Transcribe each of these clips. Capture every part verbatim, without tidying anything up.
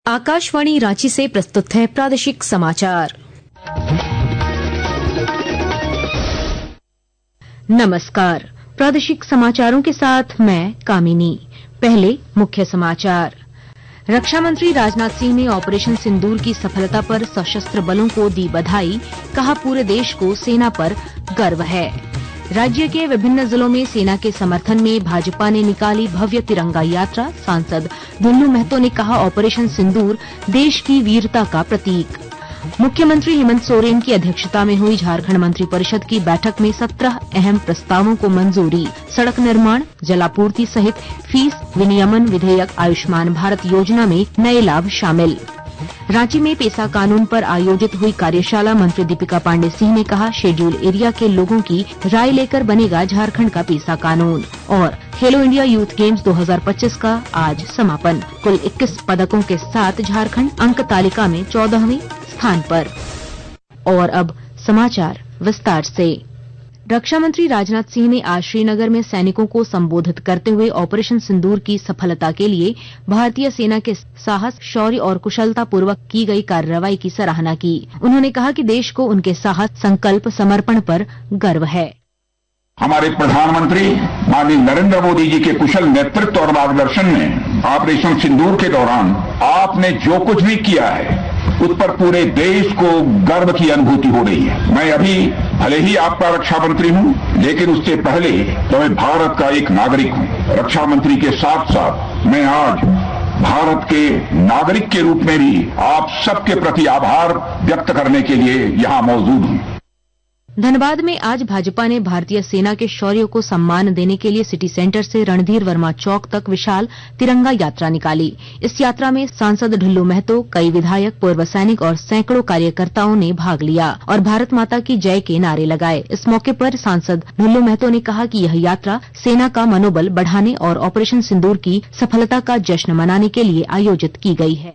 आकाशवाणी रांची से प्रस्तुत है प्रादेशिक समाचार। नमस्कार, प्रादेशिक समाचारों के साथ मैं कामिनी। पहले मुख्य समाचार। रक्षा मंत्री राजनाथ सिंह ने ऑपरेशन सिंदूर की सफलता पर सशस्त्र बलों को दी बधाई, कहा पूरे देश को सेना पर गर्व है। राज्य के विभिन्न जिलों में सेना के समर्थन में भाजपा ने निकाली भव्य तिरंगा यात्रा। सांसद ढुल्लू महतो ने कहा ऑपरेशन सिंदूर देश की वीरता का प्रतीक। मुख्यमंत्री हेमंत सोरेन की अध्यक्षता में हुई झारखंड मंत्रिपरिषद की बैठक में सत्रह अहम प्रस्तावों को मंजूरी। सड़क निर्माण, जलापूर्ति सहित फीस विनियमन विधेयक, आयुष्मान भारत योजना में नए लाभ शामिल। रांची में पेसा कानून पर आयोजित हुई कार्यशाला मंत्री दीपिका पांडे सिंह ने कहा शेड्यूल एरिया के लोगों की राय लेकर बनेगा झारखंड का पेसा कानून। और खेलो इंडिया यूथ गेम्स दो हज़ार पच्चीस का आज समापन। कुल इक्कीस पदकों के साथ झारखंड अंक तालिका में चौदहवें स्थान पर। और अब समाचार विस्तार से। रक्षा मंत्री राजनाथ सिंह ने आज श्रीनगर में सैनिकों को संबोधित करते हुए ऑपरेशन सिंदूर की सफलता के लिए भारतीय सेना के साहस, शौर्य और कुशलता पूर्वक की गई कार्रवाई की सराहना की। उन्होंने कहा कि देश को उनके साहस, संकल्प, समर्पण पर गर्व है। हमारे प्रधानमंत्री माननीय नरेंद्र मोदी जी के कुशल नेतृत्व और मार्गदर्शन में ऑपरेशन सिंदूर के दौरान आपने जो कुछ भी किया है उस पर पूरे देश को गर्व की अनुभूति हो रही है। मैं अभी भले ही आपका रक्षा मंत्री हूं, लेकिन उससे पहले तो मैं भारत का एक नागरिक हूं। रक्षा मंत्री के साथ साथ मैं आज भारत के नागरिक के रूप में भी आप सबके प्रति आभार व्यक्त करने के लिए यहां मौजूद हूं। धनबाद में आज भाजपा ने भारतीय सेना के शौर्य को सम्मान देने के लिए सिटी सेंटर से रणधीर वर्मा चौक तक विशाल तिरंगा यात्रा निकाली। इस यात्रा में सांसद ढुल्लू महतो, कई विधायक, पूर्व सैनिक और सैकड़ों कार्यकर्ताओं ने भाग लिया और भारत माता की जय के नारे लगाए। इस मौके पर सांसद ढुल्लू महतो ने कहा कि यह यात्रा सेना का मनोबल बढ़ाने और ऑपरेशन सिंदूर की सफलता का जश्न मनाने के लिए आयोजित की गई है।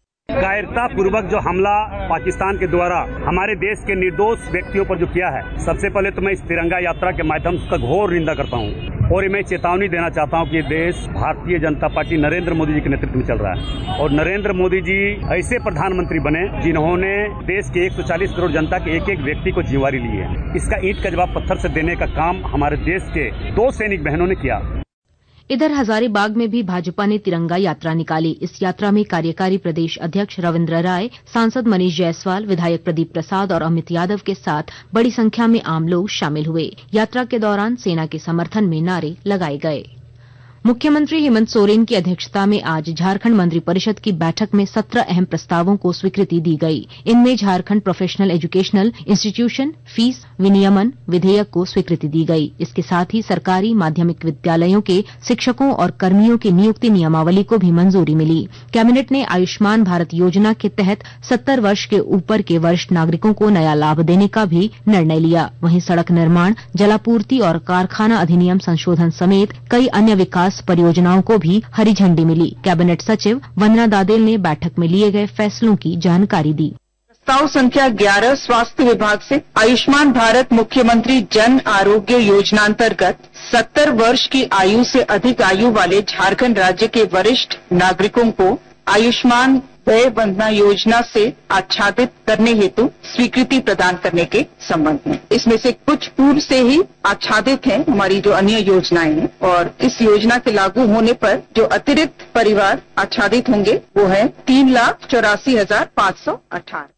कायरता पूर्वक जो हमला पाकिस्तान के द्वारा हमारे देश के निर्दोष व्यक्तियों पर जो किया है, सबसे पहले तो मैं इस तिरंगा यात्रा के माध्यम से उसका घोर निंदा करता हूं और मैं चेतावनी देना चाहता हूं कि देश भारतीय जनता पार्टी नरेंद्र मोदी जी के नेतृत्व में चल रहा है और नरेंद्र मोदी जी ऐसे प्रधानमंत्री बने जिन्होंने देश के एक सौ चालीस करोड़ जनता के एक एक व्यक्ति को जिम्मेवारी ली है। इसका ईंट का जवाब पत्थर से देने का काम हमारे देश के दो सैनिक बहनों ने किया। इधर हजारीबाग में भी भाजपा ने तिरंगा यात्रा निकाली। इस यात्रा में कार्यकारी प्रदेश अध्यक्ष रविंद्र राय, सांसद मनीष जायसवाल, विधायक प्रदीप प्रसाद और अमित यादव के साथ बड़ी संख्या में आम लोग शामिल हुए। यात्रा के दौरान सेना के समर्थन में नारे लगाए गए। मुख्यमंत्री हेमंत सोरेन की अध्यक्षता में आज झारखंड मंत्रिपरिषद की बैठक में सत्रह अहम प्रस्तावों को स्वीकृति दी गई। इनमें Jharkhand professional educational institution fees विनियमन विधेयक को स्वीकृति दी गई। इसके साथ ही सरकारी माध्यमिक विद्यालयों के शिक्षकों और कर्मियों की नियुक्ति नियमावली को भी मंजूरी मिली। कैबिनेट ने आयुष्मान भारत योजना के तहत सत्तर वर्ष के ऊपर के वरिष्ठ नागरिकों को नया लाभ देने का भी निर्णय लिया। वहीं सड़क निर्माण, जलापूर्ति और कारखाना अधिनियम संशोधन समेत कई अन्य विकास परियोजनाओं को भी हरी झंडी मिली। कैबिनेट सचिव वंदना दादेल ने बैठक में लिए गए फैसलों की जानकारी दी। प्रस्ताव संख्या ग्यारह स्वास्थ्य विभाग से आयुष्मान भारत मुख्यमंत्री जन आरोग्य योजना अंतर्गत सत्तर वर्ष की आयु से अधिक आयु वाले झारखंड राज्य के वरिष्ठ नागरिकों को आयुष्मान व्यय वंदना योजना से आच्छादित करने हेतु स्वीकृति प्रदान करने के संबंध में। इसमें से कुछ पूर्व से ही आच्छादित हैं हमारी जो अन्य योजनाएं हैं और इस योजना के लागू होने पर जो अतिरिक्त परिवार आच्छादित होंगे वो है तीन लाख चौरासी हजार पाँच सौ अठारह।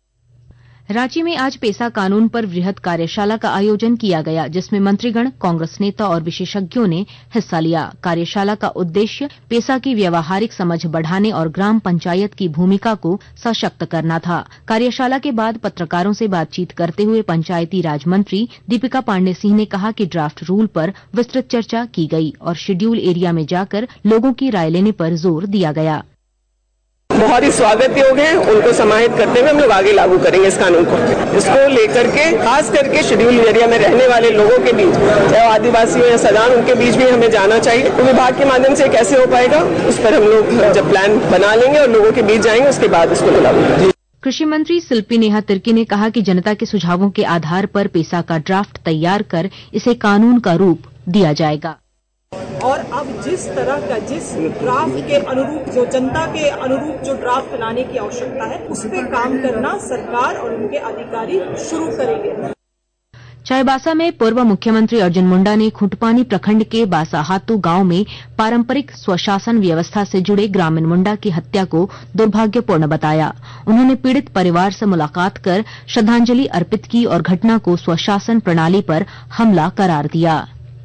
रांची में आज पेसा कानून पर वृहद कार्यशाला का आयोजन किया गया, जिसमें मंत्रीगण, कांग्रेस नेता और विशेषज्ञों ने हिस्सा लिया। कार्यशाला का उद्देश्य पेसा की व्यावहारिक समझ बढ़ाने और ग्राम पंचायत की भूमिका को सशक्त करना था। कार्यशाला के बाद पत्रकारों से बातचीत करते हुए पंचायती राज मंत्री दीपिका पांडे सिंह ने कहा कि ड्राफ्ट रूल पर विस्तृत चर्चा की गई और शेड्यूल एरिया में जाकर लोगों की राय लेने पर जोर दिया गया। बहुत ही स्वागत योग्य है, उनको समाहित करते हुए हम लोग आगे लागू करेंगे इस कानून को। इसको लेकर के खास करके शेड्यूल एरिया में रहने वाले लोगों के बीच, चाहे आदिवासी हो या सदान, उनके बीच भी हमें जाना चाहिए। तो विभाग के माध्यम से कैसे हो पाएगा उस पर हम लोग जब प्लान बना लेंगे और लोगों के बीच जाएंगे उसके बाद इसको लागू करेंगे। कृषि मंत्री शिल्पी नेहा तिर्की ने कहा कि जनता के सुझावों के आधार पर पेसा का ड्राफ्ट तैयार कर इसे कानून का रूप दिया जाएगा। और अब जिस तरह का जिस ड्राफ्ट के अनुरूप जो जनता के अनुरूप जो ड्राफ्ट लाने की आवश्यकता है उस पे काम करना सरकार और उनके अधिकारी शुरू करेंगे। चाईबासा में पूर्व मुख्यमंत्री अर्जुन मुंडा ने खुटपानी प्रखंड के बासाहातू गांव में पारंपरिक स्वशासन व्यवस्था से जुड़े ग्रामीण मुंडा की हत्या को दुर्भाग्यपूर्ण बताया। उन्होंने पीड़ित परिवार से मुलाकात कर श्रद्धांजलि अर्पित की और घटना को स्वशासन प्रणाली पर हमला करार दिया।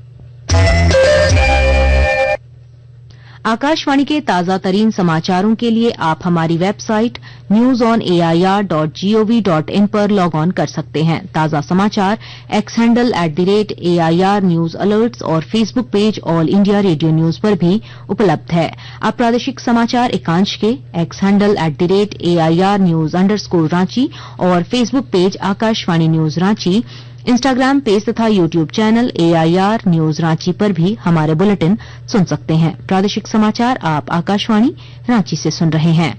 आकाशवाणी के ताजा तरीन समाचारों के लिए आप हमारी website news on A I R dot G O V dot in पर लॉग ऑन कर सकते हैं। ताजा समाचार X handle at the rate A I R news alerts और Facebook page All India Radio news पर भी उपलब्ध है। आप प्रादेशिक समाचार एकांश के X handle at the rate A I R news underscore Ranchi और Facebook page Akashvani news Ranchi, Instagram page तथा YouTube channel A I R news Ranchi पर भी हमारे बुलेटिन सुन सकते हैं। प्रादेशिक समाचार आप आकाशवाणी रांची से सुन रहे हैं।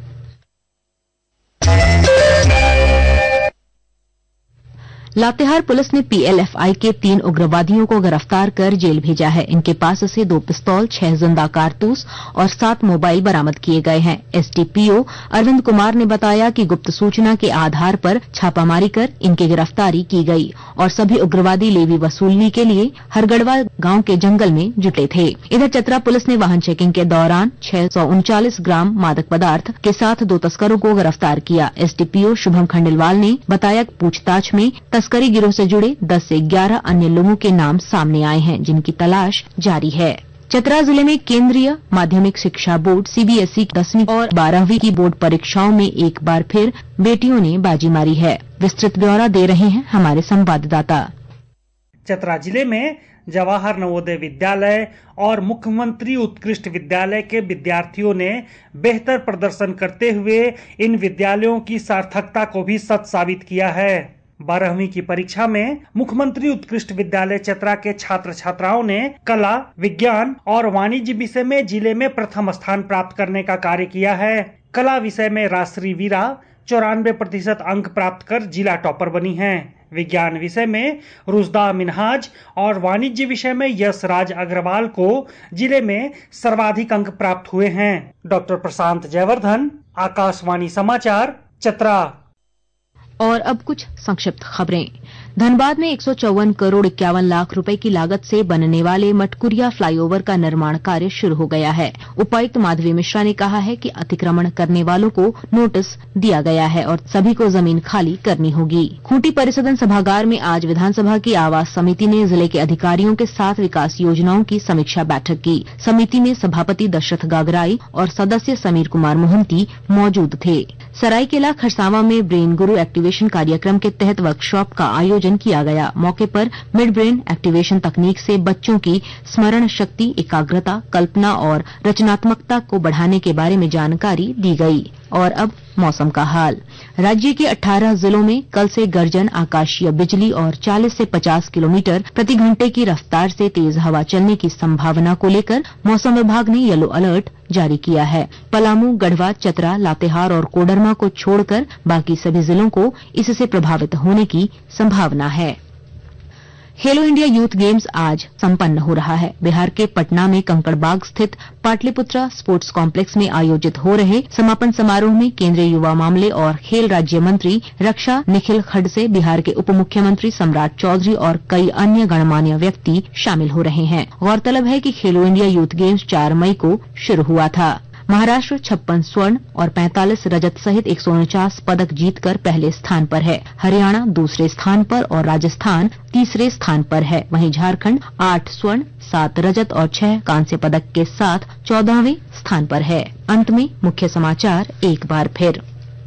लातेहार पुलिस ने पी एल एफ आई के तीन उग्रवादियों को गिरफ्तार कर जेल भेजा है। इनके पास से दो पिस्तौल, छह जिंदा कारतूस और सात मोबाइल बरामद किए गए हैं। S D P O Arvind Kumar ने बताया कि गुप्त सूचना के आधार पर छापामारी कर इनकी गिरफ्तारी की गई और सभी उग्रवादी लेवी वसूलने के लिए हरगढ़वा गांव के जंगल में जुटे थे। इधर चतरा पुलिस ने वाहन चेकिंग के दौरान छह सौ उनचालीस ग्राम मादक पदार्थ के साथ दो तस्करों को गिरफ्तार किया। S D P O Shubham Khandelwal ने बताया कि पूछताछ में तस्करी गिरोह से जुड़े दस से ग्यारह अन्य लोगों के नाम सामने आए हैं, जिनकी तलाश जारी है। चतरा जिले में केंद्रीय माध्यमिक शिक्षा board C B S E दसवीं और बारहवीं की बोर्ड परीक्षाओं में एक बार फिर बेटियों ने बाजी मारी है। विस्तृत ब्यौरा दे रहे हैं हमारे संवाददाता। चतरा जिले में जवाहर नवोदय विद्यालय और मुख्यमंत्री उत्कृष्ट विद्यालय के विद्यार्थियों ने बेहतर प्रदर्शन करते हुए इन विद्यालयों की सार्थकता को भी सच साबित किया है। बारहवीं की परीक्षा में मुख्यमंत्री उत्कृष्ट विद्यालय चतरा के छात्र छात्राओं ने कला, विज्ञान और वाणिज्य विषय में जिले में प्रथम स्थान प्राप्त करने का कार्य किया है। कला विषय में राजश्री वीरा चौरानवे प्रतिशत अंक प्राप्त कर जिला टॉपर बनी हैं। विज्ञान विषय में रुजदा मिनहाज और वाणिज्य विषय में यश राज अग्रवाल को जिले में सर्वाधिक अंक प्राप्त हुए हैं। डॉक्टर प्रशांत जयवर्धन, आकाशवाणी समाचार, चतरा। और अब कुछ संक्षिप्त खबरें। धनबाद में एक सौ चौवन करोड़ इक्यावन लाख रुपए की लागत से बनने वाले मटकुरिया फ्लाईओवर का निर्माण कार्य शुरू हो गया है। उपायुक्त माधवी मिश्रा ने कहा है कि अतिक्रमण करने वालों को नोटिस दिया गया है और सभी को जमीन खाली करनी होगी। खूंटी परिसदन सभागार में आज विधानसभा की आवास समिति ने जिले के अधिकारियों के साथ विकास योजनाओं की समीक्षा बैठक की। समिति में सभापति दशरथ गागराई और सदस्य समीर कुमार मोहंती मौजूद थे। सरायकेला खरसावां में ब्रेन गुरु एक्टिवेशन कार्यक्रम के तहत वर्कशॉप का आयोजन किया गया। मौके पर मिड ब्रेन एक्टिवेशन तकनीक से बच्चों की स्मरण शक्ति, एकाग्रता, कल्पना और रचनात्मकता को बढ़ाने के बारे में जानकारी दी गई। और अब मौसम का हाल। राज्य के अठारह जिलों में कल से गर्जन, आकाशीय बिजली और चालीस से पचास किलोमीटर प्रति घंटे की रफ्तार से तेज हवा चलने की संभावना को लेकर मौसम विभाग ने येलो अलर्ट जारी किया है। पलामू, गढ़वा, चतरा, लातेहार और कोडरमा को छोड़कर बाकी सभी जिलों को इससे प्रभावित होने की संभावना है। खेलो इंडिया यूथ गेम्स आज संपन्न हो रहा है। बिहार के पटना में कंकड़बाग स्थित पाटलिपुत्रा स्पोर्ट्स कॉम्प्लेक्स में आयोजित हो रहे समापन समारोह में केंद्रीय युवा मामले और खेल राज्य मंत्री रक्षा निखिल खड़से, बिहार के उप मुख्यमंत्री सम्राट चौधरी और कई अन्य गणमान्य व्यक्ति शामिल हो रहे हैं। गौरतलब है कि खेलो इंडिया यूथ गेम्स चार मई को शुरू हुआ था। महाराष्ट्र छप्पन स्वर्ण और पैंतालीस रजत सहित एक सौ उनचास पदक जीतकर पहले स्थान पर है। हरियाणा दूसरे स्थान पर और राजस्थान तीसरे स्थान पर है। वहीं झारखंड आठ स्वर्ण, सात रजत और छह कांस्य पदक के साथ चौदहवें स्थान पर है। अंत में मुख्य समाचार एक बार फिर।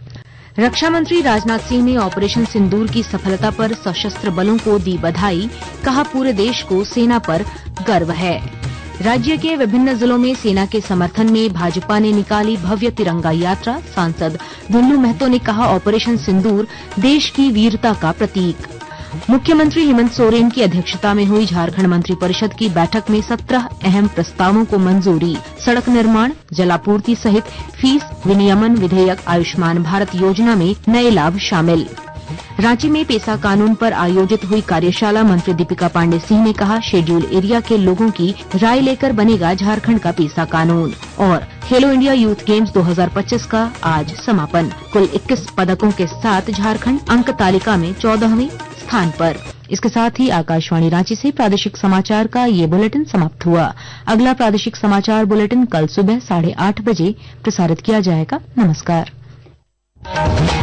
रक्षा मंत्री राजनाथ सिंह ने ऑपरेशन सिंदूर की सफलता पर सशस्त्र बलों को दी बधाई। कहा, पूरे देश को सेना पर गर्व है। राज्य के विभिन्न जिलों में सेना के समर्थन में भाजपा ने निकाली भव्य तिरंगा यात्रा। सांसद दुल्लू महतो ने कहा, ऑपरेशन सिंदूर देश की वीरता का प्रतीक। मुख्यमंत्री हेमंत सोरेन की अध्यक्षता में हुई झारखंड मंत्रिपरिषद की बैठक में सत्रह अहम प्रस्तावों को मंजूरी। सड़क निर्माण, जलापूर्ति सहित फीस विनियमन विधेयक, आयुष्मान भारत योजना में नए लाभ शामिल। रांची में पेसा कानून पर आयोजित हुई कार्यशाला मंत्री दीपिका पांडे सिंह ने कहा, शेड्यूल एरिया के लोगों की राय लेकर बनेगा झारखंड का पेसा कानून। और खेलो इंडिया यूथ गेम्स दो हज़ार पच्चीस का आज समापन। कुल इक्कीस पदकों के साथ झारखंड अंक तालिका में चौदहवें स्थान पर। इसके साथ ही आकाशवाणी रांची से प्रादेशिक समाचार का ये बुलेटिन समाप्त हुआ। अगला प्रादेशिक समाचार बुलेटिन कल सुबह साढ़े आठ बजे प्रसारित किया जाएगा। नमस्कार।